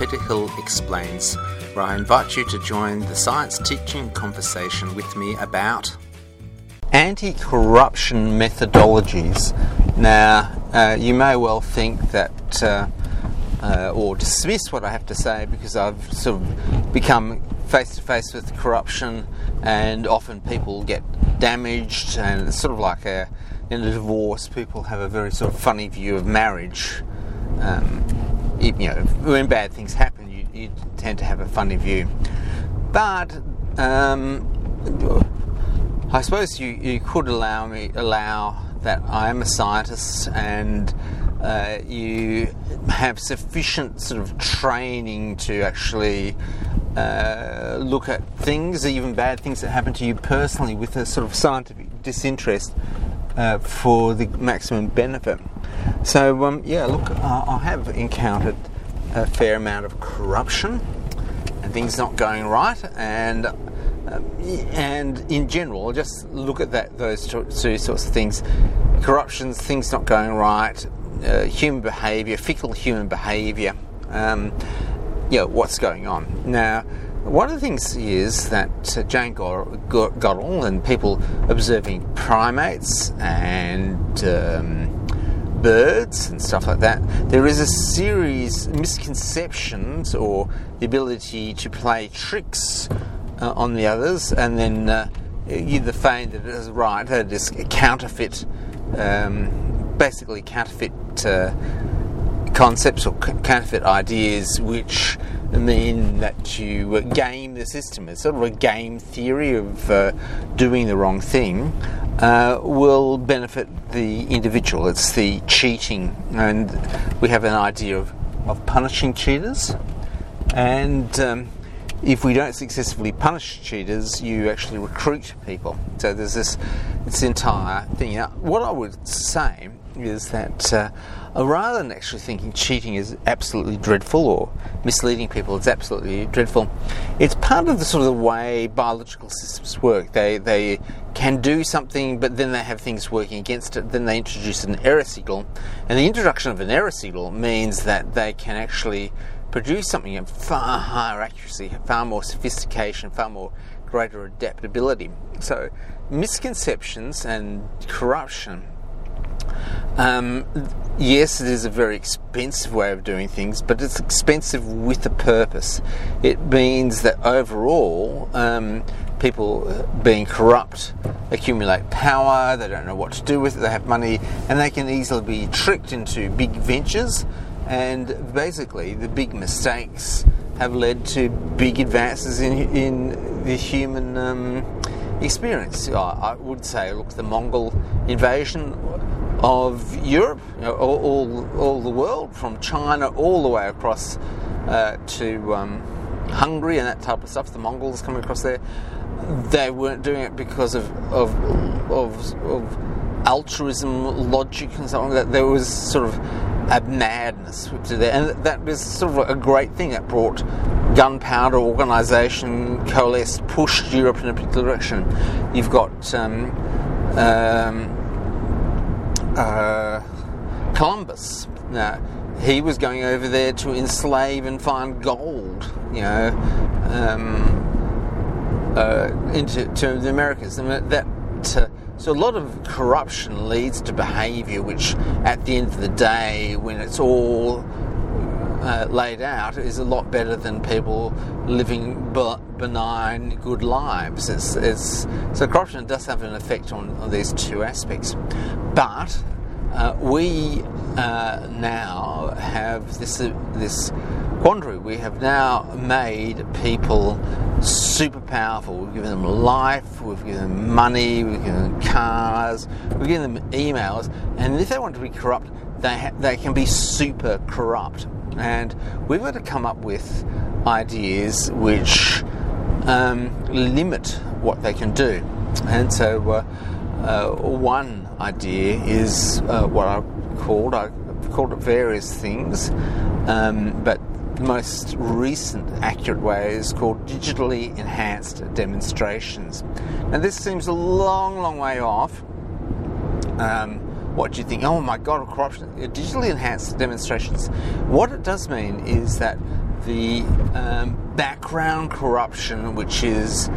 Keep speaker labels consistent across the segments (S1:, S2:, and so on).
S1: Peter Hill Explains, where I invite you to join the science teaching conversation with me about anti-corruption methodologies. Now, you may well think that, or dismiss what I have to say, because I've sort of become face-to-face with corruption, and often people get damaged, and it's sort of like in a divorce, people have a very sort of funny view of marriage. When bad things happen, you tend to have a funny view. But I suppose you could allow that I am a scientist, and you have sufficient sort of training to actually look at things, even bad things that happen to you personally, with a sort of scientific disinterest for the maximum benefit. So, I have encountered a fair amount of corruption and things not going right, and in general, just look at those two sorts of things: corruption, things not going right, human behaviour, fickle human behaviour. What's going on now? One of the things is that Jane Goodall and people observing primates and birds and stuff like that, there is a series of misconceptions, or the ability to play tricks on the others, and then either feign that it is right, that it is counterfeit, basically counterfeit concepts or counterfeit ideas, which mean that you game the system. It's sort of a game theory of doing the wrong thing will benefit the individual. It's the cheating, and we have an idea of punishing cheaters, and if we don't successfully punish cheaters, you actually recruit people. So there's this entire thing. Now, what I would say is that rather than actually thinking cheating is absolutely dreadful, or misleading people is absolutely dreadful, it's part of the sort of the way biological systems work. They can do something, but then they have things working against it. Then they introduce an error signal, and the introduction of an error signal means that they can actually produce something at far higher accuracy, far more sophistication, far more greater adaptability. So misconceptions and corruption, yes, it is a very expensive way of doing things, but it's expensive with a purpose. It means that overall, people being corrupt accumulate power, they don't know what to do with it, they have money, and they can easily be tricked into big ventures, and basically the big mistakes have led to big advances in the human experience. I would say, look, the Mongol invasion of Europe, all the world, from China all the way across to Hungary and that type of stuff. The Mongols coming across there, they weren't doing it because of altruism, logic, and so on. That there was sort of a madness to there, and that was sort of a great thing that brought gunpowder, organisation, coalesced, pushed Europe in a particular direction. You've got Columbus. Now, he was going over there to enslave and find gold, into the Americas. And so a lot of corruption leads to behaviour which, at the end of the day, when it's all laid out, is a lot better than people living benign, good lives. So corruption does have an effect on these two aspects. But we now have this quandary. We have now made people super powerful. We've given them life, we've given them money, we've given them cars, we've given them emails, and if they want to be corrupt, they can be super corrupt. And we've got to come up with ideas which limit what they can do. And so one idea is what I've called it various things, but the most recent accurate way is called digitally enhanced demonstrations. Now this seems a long way off. What do you think? Oh my God, corruption! Digitally enhanced demonstrations. What it does mean is that the background corruption, which is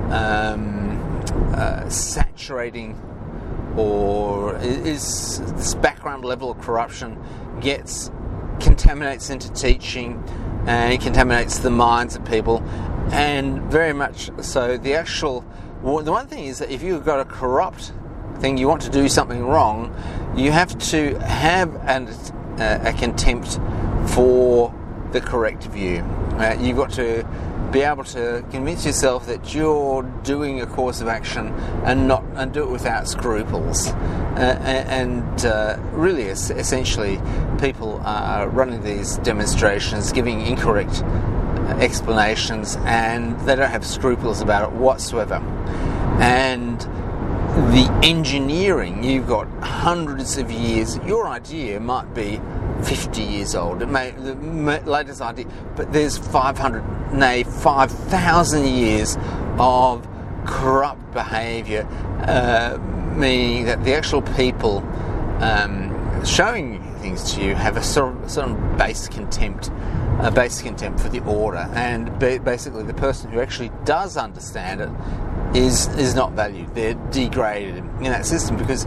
S1: saturating, or is this background level of corruption contaminates into teaching and contaminates the minds of people, and very much so the one thing is that if you've got a corrupt thing, you want to do something wrong, you have to have a contempt for the correct view. You've got to be able to convince yourself that you're doing a course of action and do it without scruples. Really, essentially, people are running these demonstrations, giving incorrect explanations, and they don't have scruples about it whatsoever. And the engineering, you've got hundreds of years. Your idea might be 50 years old. It may the latest idea, but there's 5,000 years of corrupt behaviour, meaning that the actual people showing things to you have a sort of base contempt for the order, and basically the person who actually does understand it is not valued. They're degraded in that system, because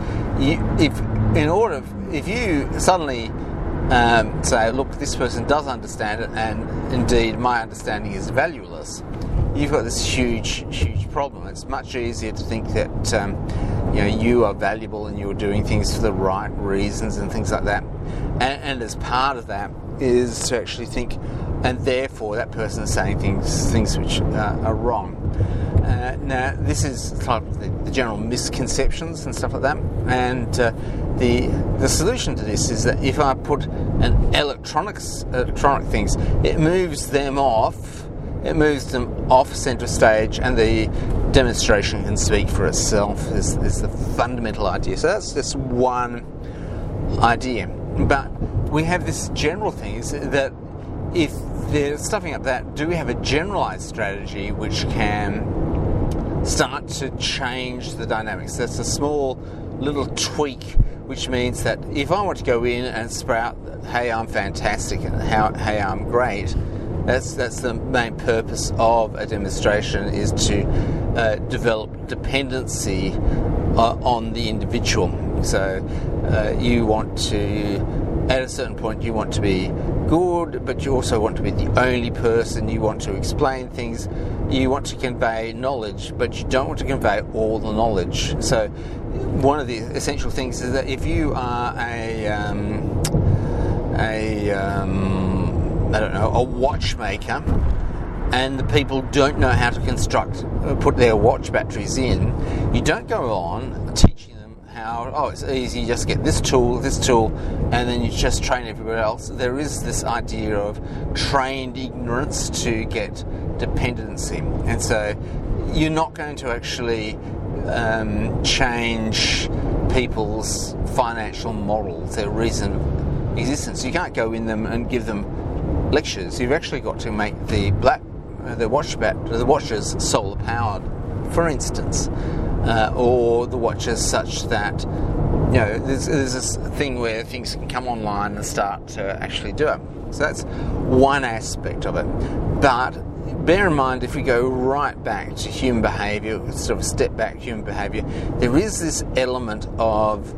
S1: if you suddenly say, look, this person does understand it, and indeed my understanding is valueless, you've got this huge problem. It's much easier to think that you are valuable and you're doing things for the right reasons and things like that, and as part of that is to actually think, and therefore that person is saying things which are wrong. Now, this is kind of the general misconceptions and stuff like that, and the solution to this is that if I put an electronic things, it moves them off centre stage, and the demonstration can speak for itself. Is the fundamental idea. So that's just one idea, but we have this general thing, is that if they're stuffing up that, do we have a generalised strategy which can start to change the dynamics? That's a small little tweak, which means that if I want to go in and sprout, hey, I'm fantastic, and hey, I'm great, that's the main purpose of a demonstration, is to develop dependency on the individual. So you want to, at a certain point, you want to be good, but you also want to be the only person. You want to explain things. You want to convey knowledge, but you don't want to convey all the knowledge. So one of the essential things is that if you are a watchmaker, and the people don't know how to put their watch batteries in, you don't go on teaching them how, it's easy, you just get this tool, and then you just train everybody else. There is this idea of trained ignorance to get dependency, and so you're not going to actually change people's financial models, their reason of existence. You can't go in them and give them lectures. You've actually got to make the watches solar powered, for instance, or the watches such that there's this thing where things can come online and start to actually do it. So that's one aspect of it. But bear in mind, if we go right back to human behaviour, sort of step back human behaviour, there is this element of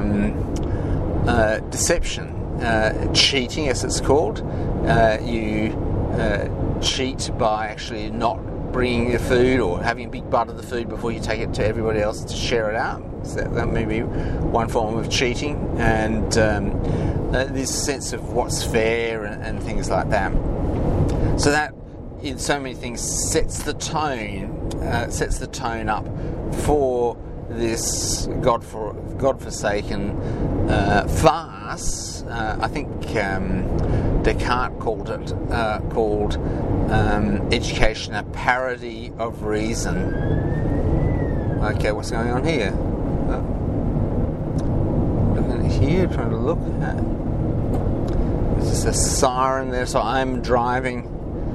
S1: deception, cheating, as it's called. You cheat by actually not bringing your food, or having a big bite of the food before you take it to everybody else to share it out. So that may be one form of cheating, and this sense of what's fair and things like that. So that, in so many things, sets the tone up for this godforsaken farce. I think Descartes called education a parody of reason. Okay, what's going on here? Looking here, trying to look at. There's just a siren there, so I'm driving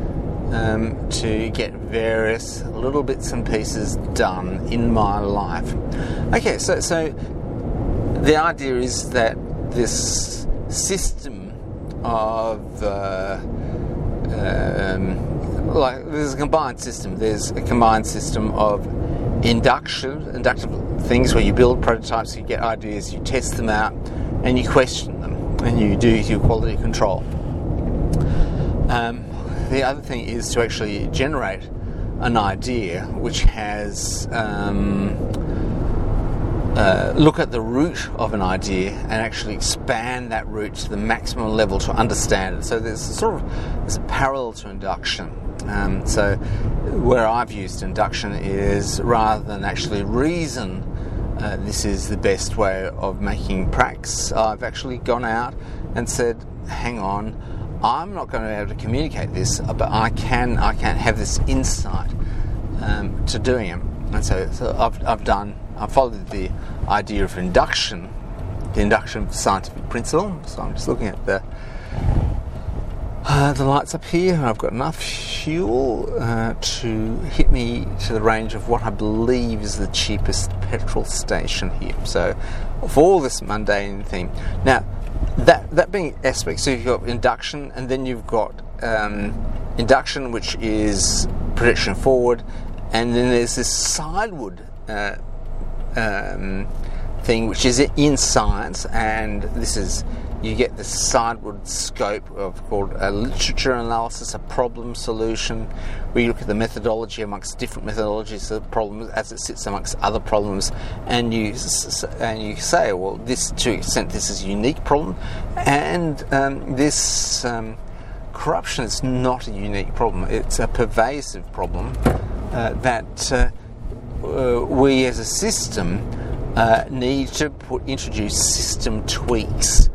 S1: to get various little bits and pieces done in my life. Okay, so the idea is that this system of like there's a combined system. There's a combined system of inductive things where you build prototypes, you get ideas, you test them out, and you question them, and you do your quality control. The other thing is to actually generate an idea which has look at the root of an idea and actually expand that root to the maximum level to understand it. So there's a parallel to induction. So where I've used induction is rather than actually reason this is the best way of making pracs, I've actually gone out and said, hang on, I'm not going to be able to communicate this, but I can have this insight to doing it. And so I've followed the idea of induction, the induction scientific principle. So I'm just looking at the lights up here. I've got enough fuel to hit me to the range of what I believe is the cheapest petrol station here. So for all this mundane thing. Now, that being aspect, so you've got induction, and then you've got induction, which is prediction forward, and then there's this sideward thing, which is in science, and this is, you get the sideward scope of called a literature analysis, a problem solution, where you look at the methodology amongst different methodologies of problems as it sits amongst other problems, and you say, well, this, to an extent, this is a unique problem, and this corruption is not a unique problem. It's a pervasive problem that we as a system need to introduce system tweaks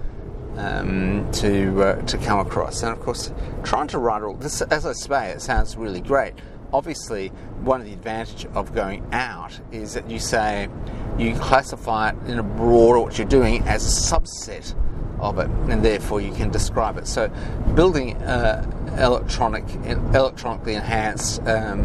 S1: to come across. And of course, trying to write all this, as I say, it sounds really great. Obviously, one of the advantages of going out is that you classify it in a broader, what you're doing, as a subset of it, and therefore you can describe it. So building electronically enhanced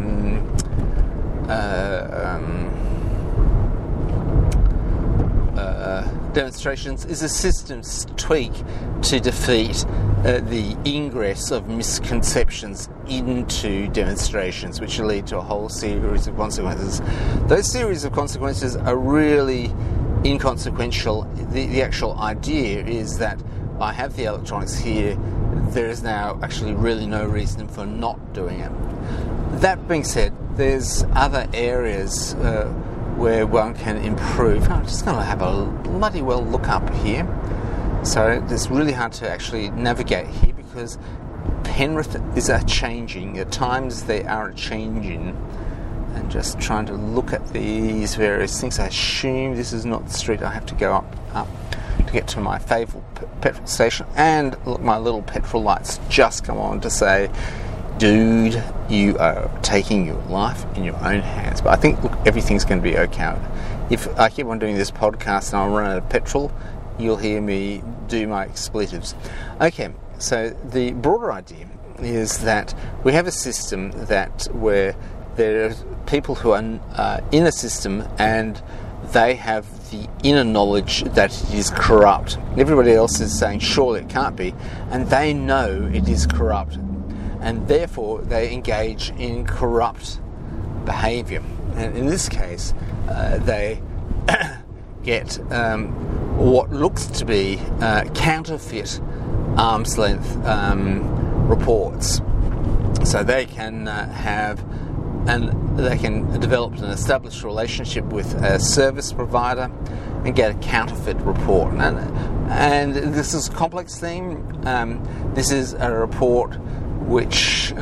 S1: demonstrations is a systems tweak to defeat the ingress of misconceptions into demonstrations, which lead to a whole series of consequences. Those series of consequences are really inconsequential. The actual idea is that I have the electronics here, there is now actually really no reason for not doing it. That being said, there's other areas where one can improve. I'm just going to have a bloody well look up here. So it's really hard to actually navigate here because Penrith is changing. At times they are changing. And just trying to look at these various things. I assume this is not the street I have to go up to get to my favourite petrol station. And look, my little petrol lights just come on to say, dude, you are taking your life in your own hands. But I think, look, everything's going to be okay. If I keep on doing this podcast and I run out of petrol, you'll hear me do my expletives. Okay, so the broader idea is that we have a system where there are people who are in a system and they have the inner knowledge that it is corrupt. Everybody else is saying, surely it can't be, and they know it is corrupt. And therefore they engage in corrupt behaviour. And in this case, they get what looks to be counterfeit arm's length reports. So they can they can develop an established relationship with a service provider and get a counterfeit report. And this is a complex theme. This is a report which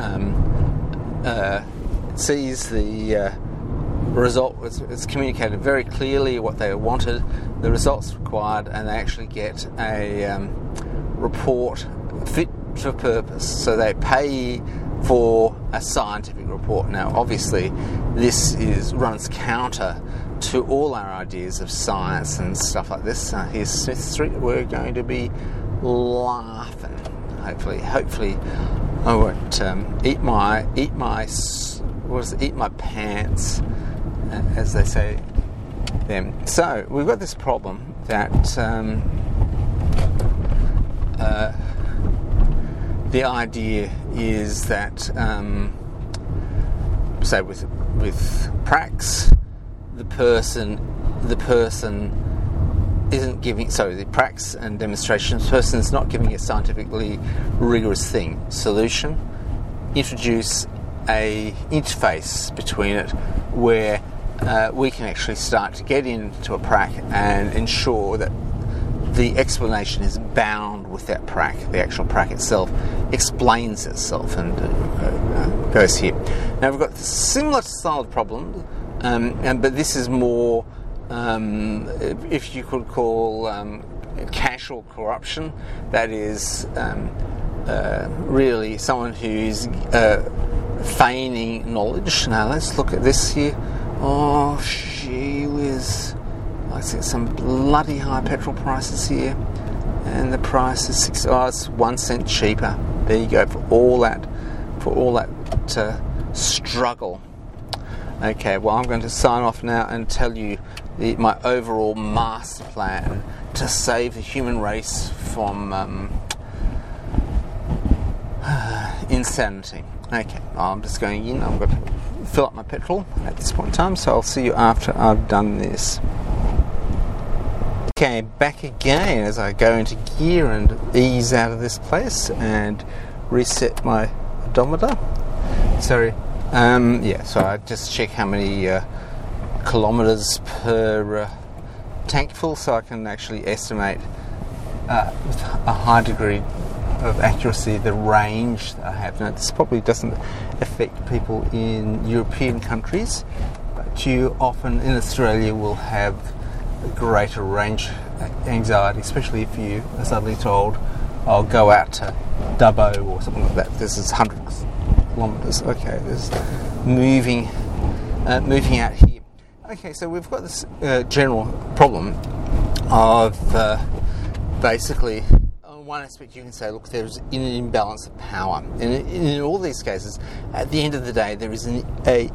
S1: sees the result. It's communicated very clearly what they wanted, the results required, and they actually get a report fit for purpose. So they pay for a scientific report. Now, obviously, this runs counter to all our ideas of science and stuff like this. Here's Smith Street. We're going to be laughing. Hopefully, I won't eat my pants, as they say them. So we've got this problem that the idea is that, say with pracs, the person isn't giving. So the pracs and demonstrations, the person is not giving a scientifically rigorous thing. Solution: introduce a interface between it where we can actually start to get into a prac and ensure that the explanation is bound with that prac. The actual prac itself explains itself and goes here. Now we've got similar style of problem, but this is more, if you could call, casual corruption. That is really someone who's feigning knowledge. Now let's look at this here. Oh, gee whiz. I see some bloody high petrol prices here, and the price is it's 1 cent cheaper. There you go, for all that struggle. Okay, well, I'm going to sign off now and tell you my overall master plan to save the human race from insanity. Okay, I'm just going in. I'm going to fill up my petrol at this point in time, so I'll see you after I've done this. Okay, back again as I go into gear and ease out of this place and reset my odometer. Sorry. So I just check how many kilometres per tank full, so I can actually estimate with a high degree of accuracy the range that I have. Now, this probably doesn't affect people in European countries, but you often in Australia will have greater range anxiety, especially if you are suddenly told, I'll go out to Dubbo or something like that. This is 100 kilometres. Okay, there's moving out here. Okay, so we've got this general problem of basically, on one aspect you can say, look, there's an imbalance of power. And in all these cases, at the end of the day, there is a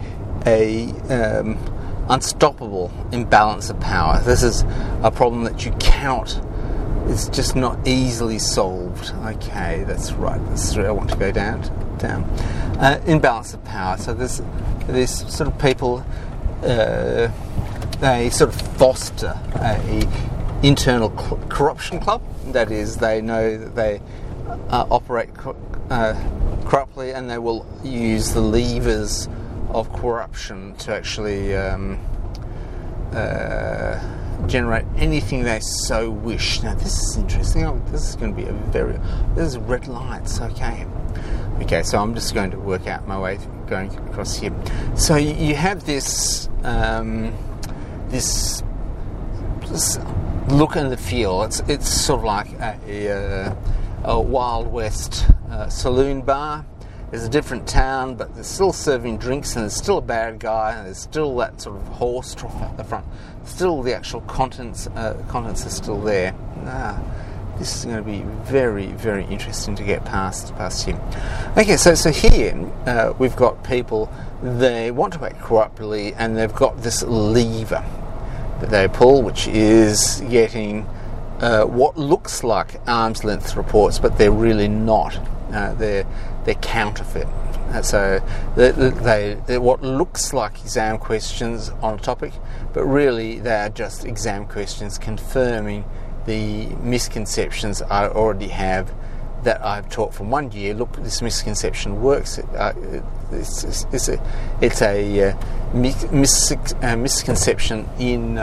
S1: unstoppable imbalance of power. This is a problem that you cannot, it's just not easily solved. Okay, that's right, that's where I want to go down. Imbalance of power. So there's sort of people, they sort of foster a internal corruption club. That is, they know that they operate corruptly, and they will use the levers of corruption to actually generate anything they so wish. Now this is interesting. This is going to be this is red lights. Okay, so I'm just going to work out my way going across here. So you have this this look and the feel. It's sort of like a Wild West saloon bar. There's a different town, but they're still serving drinks, and there's still a bad guy, and there's still that sort of horse trough at the front. Still, the actual contents are still there. This is going to be very, very interesting to get past here. Okay, so here we've got people, they want to act corruptly, and they've got this lever that they pull, which is getting what looks like arm's length reports, but they're really not. They're counterfeit. So they what looks like exam questions on a topic, but really they are just exam questions confirming the misconceptions I already have that I've taught from 1 year. Look, this misconception works. It's a misconception in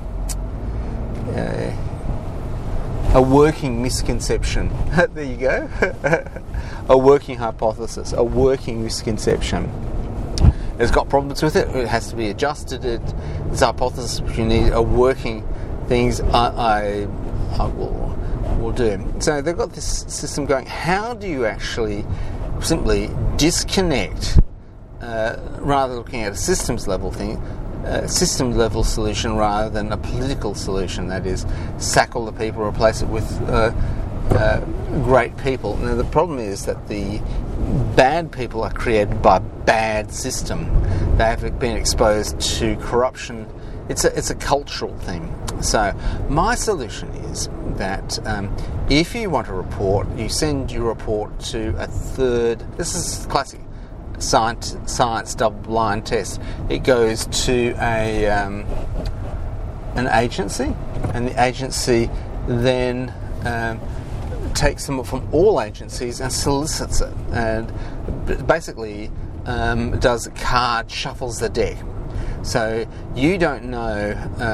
S1: a working misconception. There you go. A working hypothesis, a working misconception. It's got problems with it. It has to be adjusted. It's a hypothesis which you need a working things. I will do. So they've got this system going. How do you actually simply disconnect, rather looking at a systems level thing, system level solution rather than a political solution? That is, sack all the people, replace it with great people. Now the problem is that the bad people are created by bad system. They have been exposed to corruption it's a cultural thing. So my solution is that if you want a report, you send your report to a third. This is classic science double-blind test. It goes to an agency, and the agency then takes them from all agencies and solicits it, and basically shuffles the deck. So you don't know,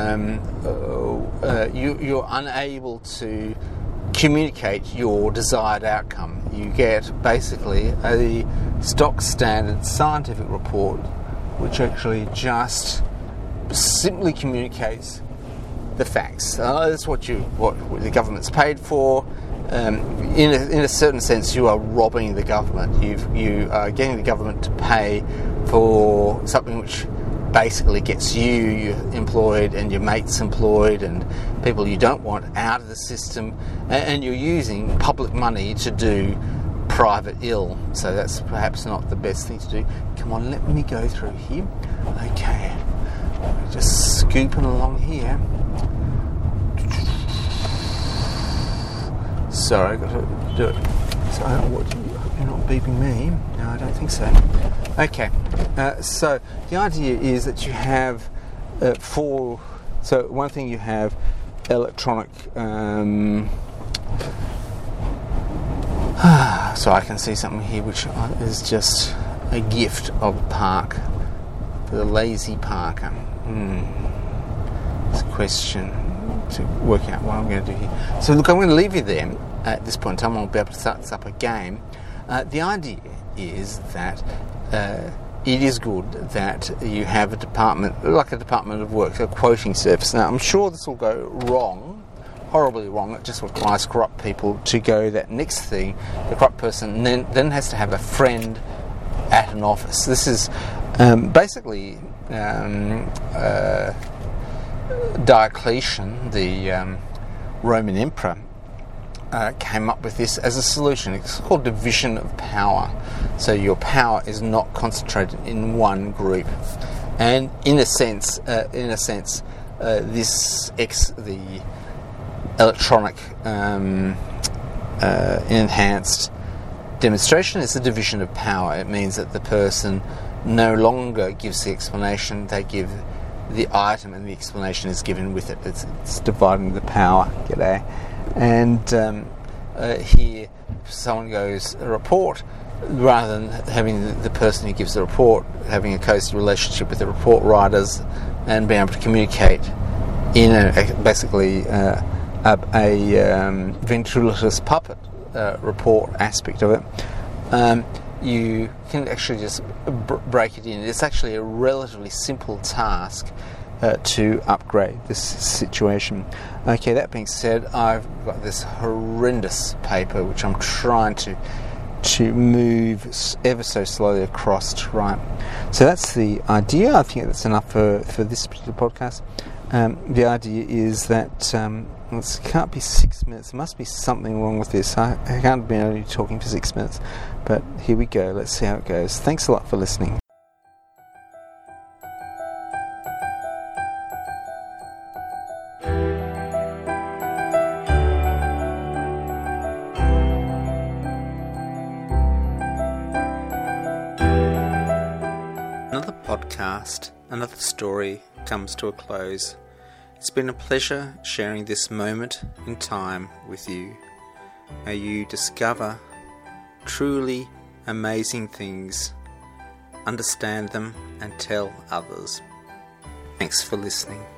S1: you're unable to communicate your desired outcome. You get basically a stock standard scientific report which actually just simply communicates the facts. That's what the government's paid for. In a certain sense, you are robbing the government. You are getting the government to pay for something which basically gets you employed and your mates employed and people you don't want out of the system, and you're using public money to do private ill. So that's perhaps not the best thing to do. Come on, let me go through here. Okay, just scooping along here. Sorry, I've got to do it. So I don't know you're not beeping me. No, I don't think so. Okay, so the idea is that you have so one thing, you have electronic. So I can see something here which is just a gift of a park for the lazy parker. It's a question to work out what I'm going to do here. So look, I'm going to leave you there at this point in time. I'll be able to start this up again. The idea is that it is good that you have a department, like a Department of Work, a quoting service. Now, I'm sure this will go wrong, horribly wrong. It just requires corrupt people to go that next thing. The corrupt person then has to have a friend at an office. This is basically Diocletian, the Roman emperor, came up with this as a solution. It's called division of power. So your power is not concentrated in one group, and in a sense, the electronic enhanced demonstration is the division of power. It means that the person no longer gives the explanation; they give the item, and the explanation is given with it. It's dividing the power. G'day. And here, if someone goes a report, rather than having the person who gives the report having a cozy relationship with the report writers and being able to communicate in basically a ventriloquist puppet report aspect of it, you can actually just break it in. It's actually a relatively simple task to upgrade this situation. Okay, that being said, I've got this horrendous paper which I'm trying to move ever so slowly across to write. So that's the idea. I think that's enough for this particular podcast. The idea is that it can't be 6 minutes. There must be something wrong with this. I can't be only talking for 6 minutes. But here we go. Let's see how it goes. Thanks a lot for listening. Another podcast, another story comes to a close. It's been a pleasure sharing this moment in time with you. May you discover truly amazing things, understand them, and tell others. Thanks for listening.